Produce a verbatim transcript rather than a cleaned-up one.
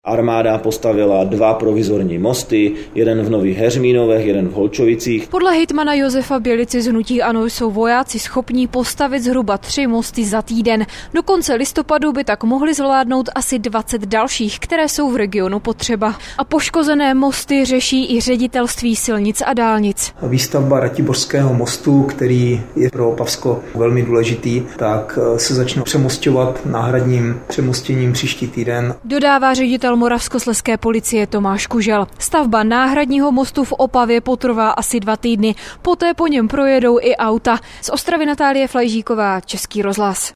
Armáda postavila dva provizorní mosty, jeden v Nových Heřmínovech, jeden v Holčovicích. Podle hejtmana Josefa Bělici z hnutí ANO jsou vojáci schopní postavit zhruba tři mosty za týden. Do konce listopadu by tak mohli zvládnout asi dvacet dalších, které jsou v regionu potřeba. A poškozené mosty řeší i Ředitelství silnic a dálnic. Výstavba Ratiborského mostu, který je pro Opavsko velmi důležitý, tak se začne přemosťovat náhradním přemostěním příští týden. Dodává ředitel moravskoslezské policie Tomáš Kužel. Stavba náhradního mostu v Opavě potrvá asi dva týdny. Poté po něm projedou i auta. Z Ostravy Natálie Flajžíková, Český rozhlas.